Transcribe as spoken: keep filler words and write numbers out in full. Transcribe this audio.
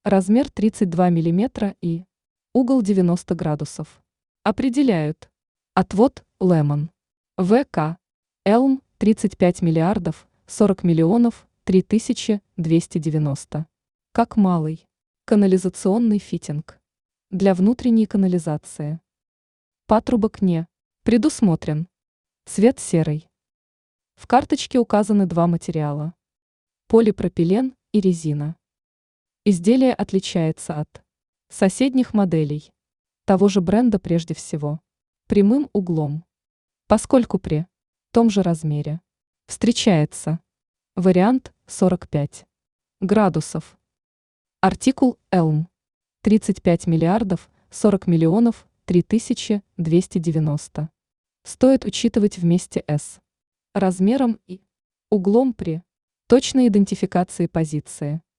размер тридцать два миллиметра и угол девяносто градусов. Определяют. Отвод Лемон. ВК. Элм тридцать пять миллиардов сорок миллионов три тысячи двести девяносто. Как малый. Канализационный фитинг. Для внутренней канализации. Патрубок не предусмотрен. Цвет серый. В карточке указаны два материала. Полипропилен и резина. Изделие отличается от соседних моделей того же бренда прежде всего прямым углом, поскольку при том же размере встречается вариант сорок пять градусов. Артикул Элм. тридцать пять миллиардов сорок миллионов три тысячи двести девяносто. Стоит учитывать вместе с размером и углом при точной идентификации позиции.